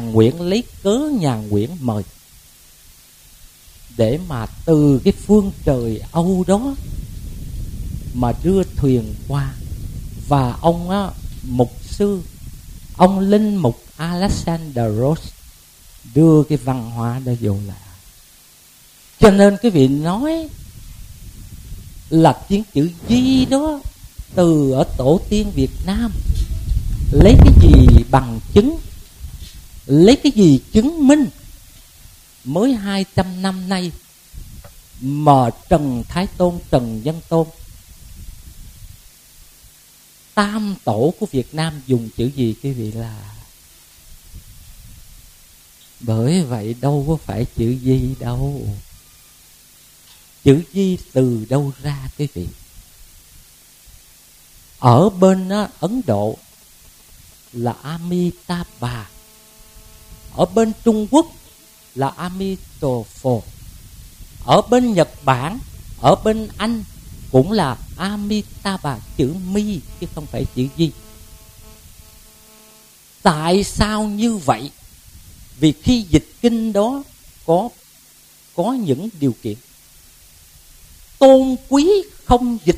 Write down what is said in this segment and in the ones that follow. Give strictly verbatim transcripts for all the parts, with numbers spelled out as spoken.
Nguyễn lấy cớ nhà Nguyễn mời, để mà từ cái phương trời Âu đó mà đưa thuyền qua. Và ông á, mục sư, ông linh mục Alexander Rose đưa cái văn hóa đó vô là. Cho nên cái vị nói là tiếng chữ Di đó từ ở tổ tiên Việt Nam, lấy cái gì bằng chứng, lấy cái gì chứng minh mới hai trăm năm nay mà Trần Thái Tôn, Trần Văn Tôn, tam tổ của Việt Nam dùng chữ gì quý vị? Là bởi vậy đâu có phải chữ Di đâu. Chữ Di từ đâu ra quý vị? Ở bên á, Ấn Độ là Amitabha, ở bên Trung Quốc là Amitabha, ở bên Nhật Bản, ở bên Anh cũng là Amitabha, chữ Mi chứ không phải chữ Di. Tại sao như vậy? Vì khi dịch kinh đó có có những điều kiện. Tôn quý không dịch,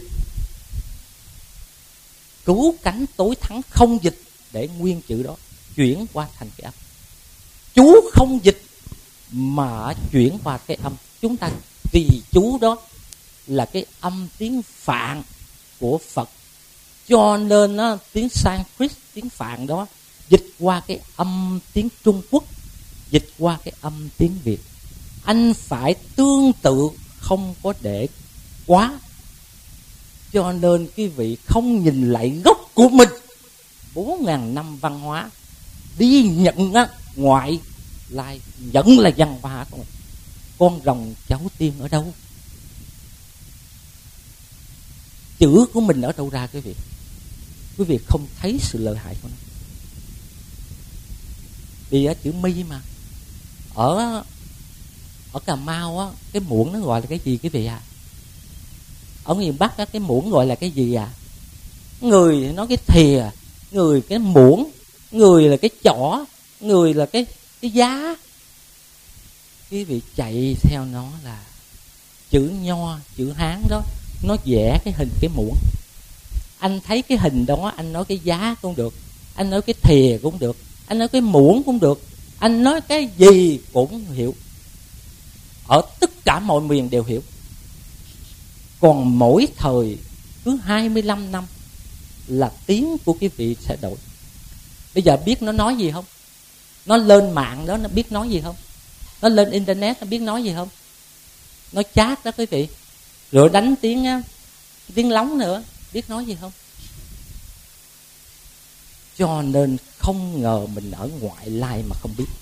cứu cánh tối thắng không dịch, để nguyên chữ đó chuyển qua thành cái âm. Chú không dịch mà chuyển qua cái âm. Chúng ta vì chú đó là cái âm tiếng Phạn của Phật, cho nên á, tiếng Sanskrit, tiếng Phạn đó dịch qua cái âm tiếng Trung Quốc, dịch qua cái âm tiếng Việt. Anh phải tương tự, không có để quá. Cho nên quý vị không nhìn lại gốc của mình. Bốn ngàn năm văn hóa đi nhận á, ngoại lai vẫn là văn hóa của mình. Con rồng cháu tiên ở đâu? Chữ của mình ở đâu ra quý vị? Quý vị không thấy sự lợi hại của nó. Vì á, chữ Mi mà ở ở Cà Mau á, cái muỗng nó gọi là cái gì quý vị à? Ở miền Bắc á, cái muỗng gọi là cái gì à? Người nói cái thìa, người cái muỗng, người là cái chỏ, người là cái cái giá. Quý vị chạy theo nó là chữ Nho, chữ Hán đó, nó vẽ cái hình cái muỗng. Anh thấy cái hình đó, anh nói cái giá cũng được, anh nói cái thìa cũng được, anh nói cái muỗng cũng được, anh nói cái gì cũng hiểu. Ở tất cả mọi miền đều hiểu. Còn mỗi thời cứ hai mươi lăm năm là tiếng của quý vị sẽ đổi. Bây giờ biết nó nói gì không? Nó lên mạng đó, nó biết nói gì không? Nó lên internet, nó biết nói gì không? Nó chat đó quý vị. Rồi đánh tiếng tiếng lóng nữa, biết nói gì không? Cho nên không ngờ mình ở ngoại lai mà không biết.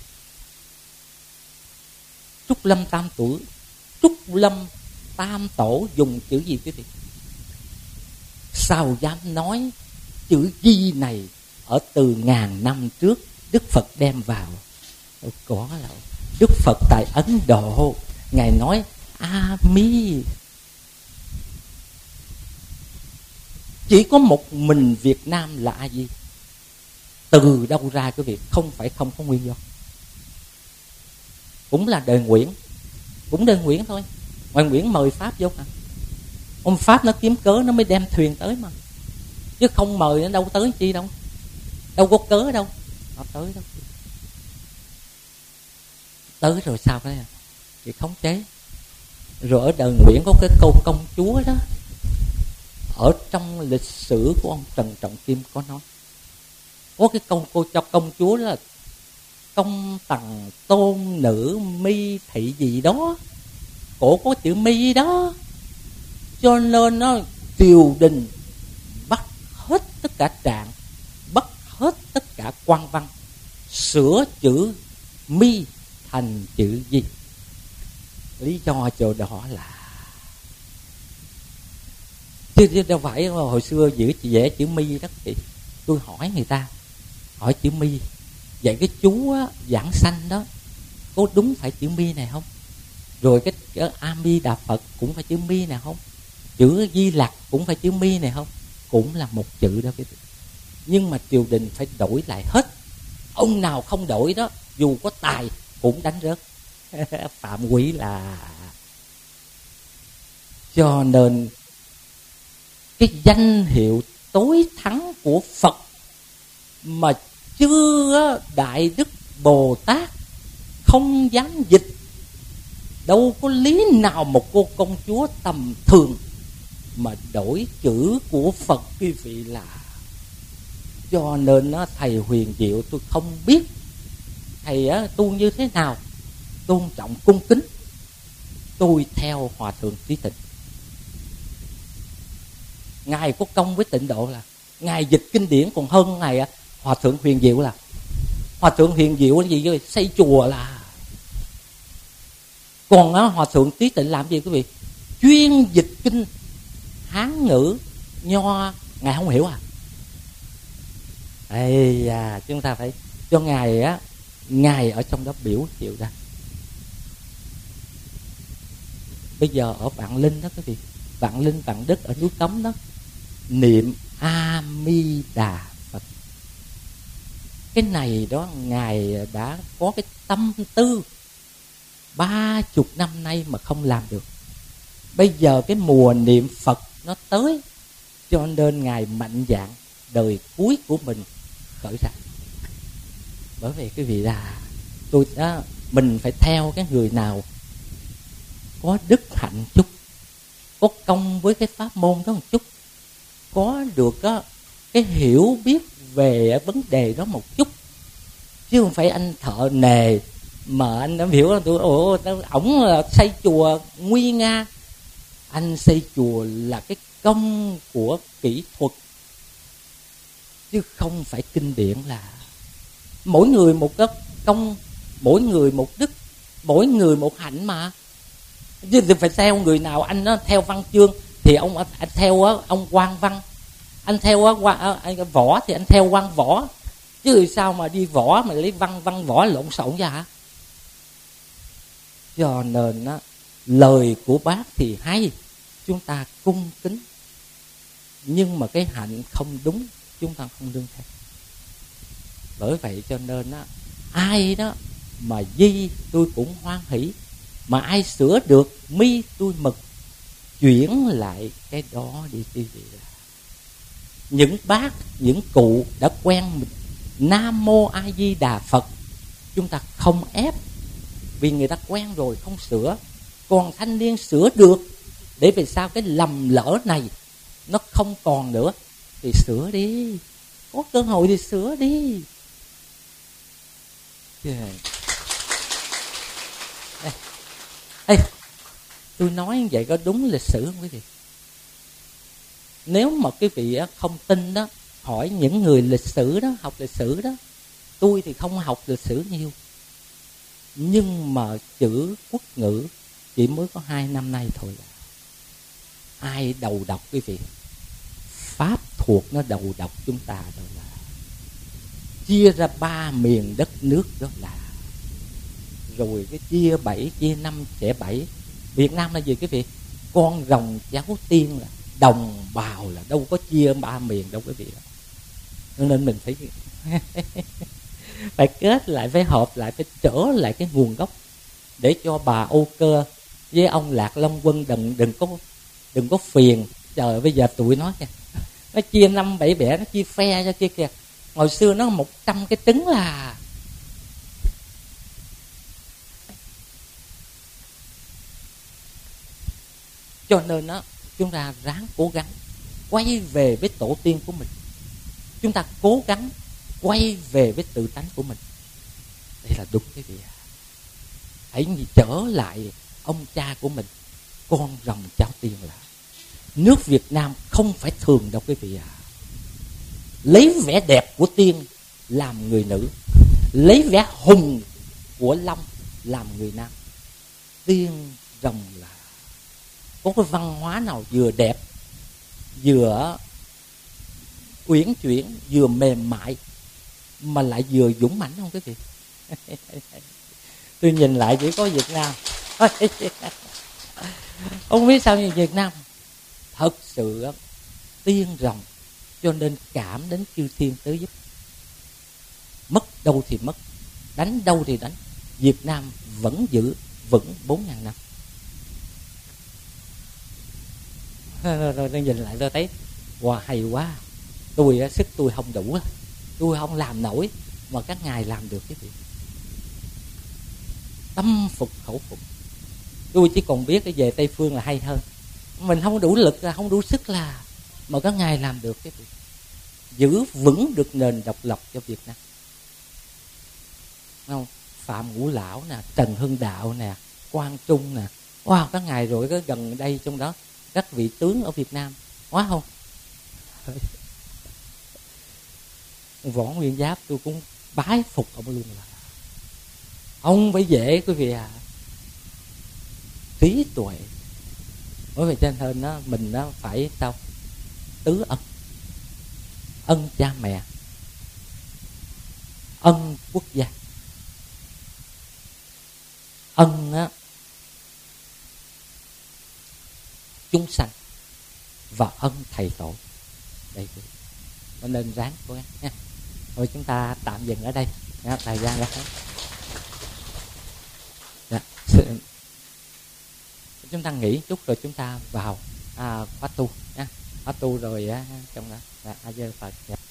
Trúc Lâm Tam Tuổi, Trúc Lâm Tam Tổ dùng chữ gì quý vị? Sao dám nói chữ Di này ở từ ngàn năm trước Đức Phật đem vào? Có là Đức Phật tại Ấn Độ, Ngài nói A Mi. Chỉ có một mình Việt Nam là A Di. Từ đâu ra quý vị? Không phải không có nguyên do. Cũng là đời Nguyễn, cũng đời Nguyễn thôi. Ngoài Nguyễn mời Pháp vô à. Ông Pháp nó kiếm cớ nó mới đem thuyền tới mà, chứ không mời nó đâu tới chi đâu. Đâu có cớ đâu, nó tới đâu. Tới rồi sao đấy à? Thì khống chế. Rồi ở đời Nguyễn có cái câu công chúa đó, ở trong lịch sử của ông Trần Trọng Kim có nói. Có cái câu cô cho công chúa đó là công tần tôn nữ mi thị gì đó, cổ có chữ mi đó. Cho nên nó triều đình bắt hết tất cả trạng, bắt hết tất cả quan văn, sửa chữ mi thành chữ gì. Lý do chỗ đó là chứ đâu phải hồi xưa giữ vẽ chữ mi đó thì tôi hỏi người ta, hỏi chữ mi vậy cái chú á, giảng sanh đó có đúng phải chữ mi này không? Rồi cái, cái A Mi Đà Phật cũng phải chữ mi này không? Chữ Di Lặc cũng phải chữ mi này không? Cũng là một chữ đó. Nhưng mà triều đình phải đổi lại hết. Ông nào không đổi đó dù có tài cũng đánh rớt. Phạm quý là. Cho nên cái danh hiệu tối thắng của Phật mà chưa Đại Đức Bồ Tát không dám dịch, đâu có lý nào một cô công chúa tầm thường mà đổi chữ của Phật quý vị là. Cho nên á, thầy huyền diệu tôi không biết thầy á, tu như thế nào, tôn trọng cung kính, tôi theo Hòa Thượng Trí Tịnh. Ngài có công với Tịnh Độ là Ngài dịch kinh điển còn hơn Ngài á, Hòa Thượng Huyền Diệu là. Hòa Thượng Huyền Diệu là gì vậy? Xây chùa là. Còn á, Hòa Thượng Trí Tịnh làm gì quý vị? Chuyên dịch kinh Hán ngữ, Nho. Ngài không hiểu à? Ây da, chúng ta phải cho Ngài á, Ngài ở trong đó biểu hiện ra. Bây giờ ở Vạn Linh đó quý vị, Vạn Linh, Vạn Đức ở núi Cấm đó, niệm A Di Đà Phật. Cái này đó Ngài đã có cái tâm tư ba chục năm nay mà không làm được. Bây giờ cái mùa niệm Phật nó tới, cho nên Ngài mạnh dạn đời cuối của mình khởi ra. Bởi vì cái vị là tôi đó, mình phải theo cái người nào có đức hạnh chút, có công với cái pháp môn đó một chút, có được đó, cái hiểu biết về vấn đề đó một chút, chứ không phải anh thợ nề mà anh đã hiểu là tôi ồ ổng xây chùa nguy nga. Anh xây chùa là cái công của kỹ thuật, chứ không phải kinh điển. Là mỗi người một cái công, mỗi người một đức, mỗi người một hạnh mà. Chứ phải theo người nào, anh nó theo văn chương thì ông anh theo ông Quan Văn, anh theo anh võ thì anh theo Quan Võ, chứ sao mà đi võ mà lấy văn văn võ lộn xộn ra hả? Cho nên á, lời của bác thì hay, chúng ta cung kính, nhưng mà cái hạnh không đúng chúng ta không đương theo. Bởi vậy cho nên á, ai đó mà di tôi cũng hoan hỷ, mà ai sửa được mi tôi mừng. Chuyển lại cái đó đi quý vị. Những bác, những cụ đã quen mình Nam Mô A Di Đà Phật, chúng ta không ép, vì người ta quen rồi không sửa. Còn thanh niên sửa được, để về sau cái lầm lỡ này nó không còn nữa thì sửa đi, có cơ hội thì sửa đi. Yeah. Ê, ê, tôi nói như vậy có đúng lịch sử không quý vị? Nếu mà quý vị không tin đó, hỏi những người lịch sử đó, học lịch sử đó. Tôi thì không học lịch sử nhiều, nhưng mà chữ quốc ngữ chỉ mới có hai năm nay thôi. Ai đầu độc quý vị? Pháp thuộc nó đầu độc chúng ta. Đó là chia ra ba miền đất nước, đó là rồi cái chia bảy, chia năm sẽ bảy. Việt Nam là gì quý vị? Con rồng cháu tiên, là đồng bào, là đâu có chia ba miền đâu quý vị. Nên mình phải phải kết lại, phải hợp lại, phải trở lại cái nguồn gốc, để cho bà Âu Cơ với ông Lạc Long Quân đừng đừng có đừng có phiền. Trời, bây giờ tụi nó kìa, nó chia năm bảy bẻ, nó chia phe cho kia kìa. Hồi xưa nó một trăm cái trứng là. Cho nên đó, chúng ta ráng cố gắng quay về với tổ tiên của mình. Chúng ta cố gắng quay về với tự tánh của mình. Đây là đúng cái gì? Hãy trở lại ông cha của mình, con rồng cháu tiên. Là nước Việt Nam không phải thường đâu quý vị à. Lấy vẻ đẹp của tiên làm người nữ, lấy vẻ hùng của long làm người nam. Tiên rồng là có cái văn hóa nào vừa đẹp, vừa uyển chuyển, vừa mềm mại, mà lại vừa dũng mãnh không quý vị? Tôi nhìn lại chỉ có Việt Nam. Không biết sao như Việt Nam thật sự tiên rồng, cho nên cảm đến chư thiên tới giúp. Mất đâu thì mất, đánh đâu thì đánh, Việt Nam vẫn giữ vững bốn ngàn năm. Rồi, rồi, rồi nhìn lại tôi thấy wow, hay quá. Tôi sức tôi không đủ, tôi không làm nổi, mà các ngài làm được cái việc. Tâm phục khẩu phục. Tôi chỉ còn biết cái về Tây Phương là hay hơn. Mình không đủ lực, không đủ sức là mà các ngài làm được cái việc, giữ vững được nền độc lập cho Việt Nam. Không? Phạm Ngũ Lão nè, Trần Hưng Đạo nè, Quang Trung nè, wow, các ngài rồi cái gần đây trong đó các vị tướng ở Việt Nam quá không? Võ Nguyên Giáp tôi cũng bái phục ông luôn, là ông phải dễ quý vị à, trí tuệ. Bởi vì trên hơn đó mình nó phải sao tứ ân, ân cha mẹ, ân quốc gia, ân á, chúng sanh và ân thầy tổ. Đây cho nên ráng cố gắng nha. Thôi chúng ta tạm dừng ở đây nha, thời gian đã hết. Dạ. Chúng ta nghỉ chút rồi chúng ta vào à, khóa tu nha, khóa tu rồi á, trong đó. Dạ, A Di Đà Phật. Dạ.